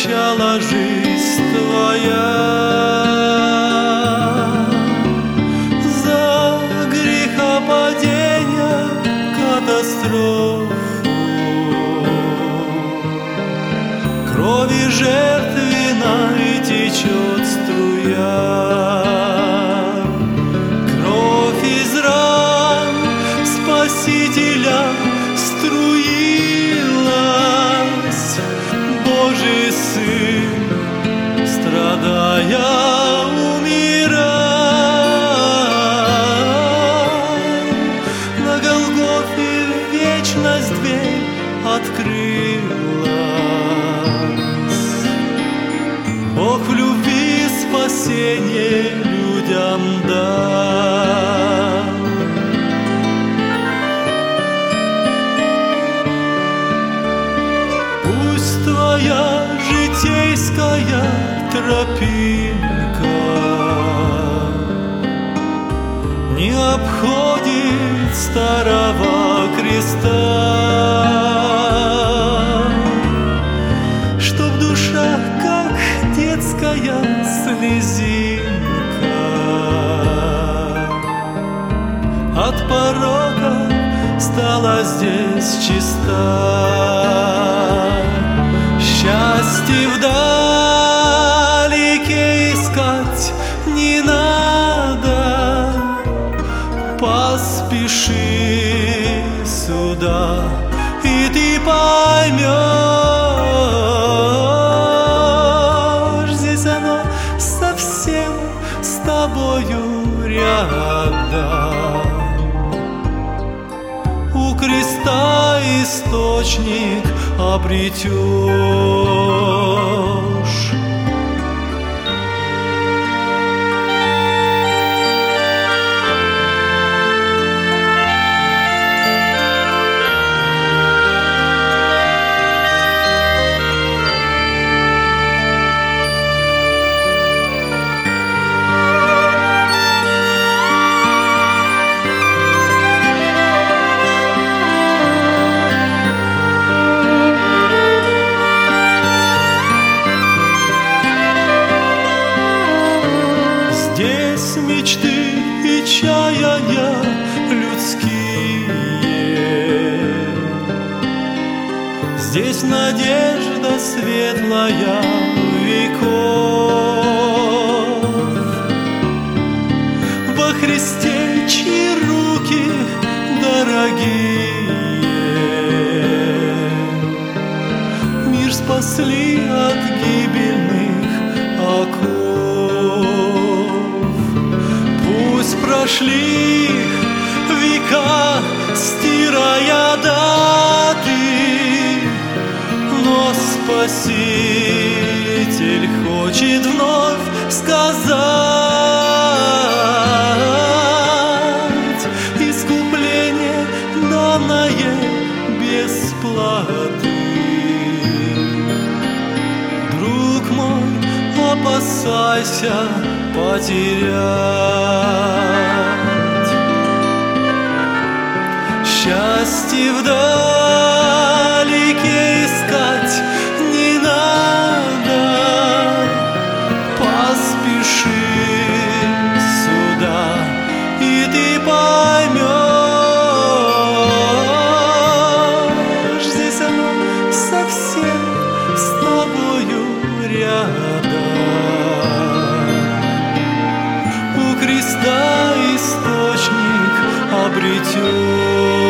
начало жизнь твоя. За грехопадения, катастрофу, крови жертвенной течет струя. Кровь из ран Спасителя струилась. Божий Сын, страдая, умирай. На Голгофе вечность дверь открылась. Бог в любви спасение людям дал. Пусть твоя житейская тропинка не обходит старого креста, чтоб душа, как детская слезинка, от порока стала здесь чиста. Счастье вдалеке искать не надо, поспеши сюда, и ты поймешь, здесь оно совсем с тобою рядом. У креста источник обретешь. Здесь мечты и чаяния людские, здесь надежда светлая веков. Во Христе, чьи руки дорогие, мир спасли от гибельных оков. Пусть прошли века, стирая даты, но Спаситель хочет вновь сказать: искупление, данное без платы. Друг мой, опасайся потерять. Счастье вдалеке искать не надо, поспеши сюда, и ты поймешь, здесь оно совсем с тобою рядом. У креста источник обретешь.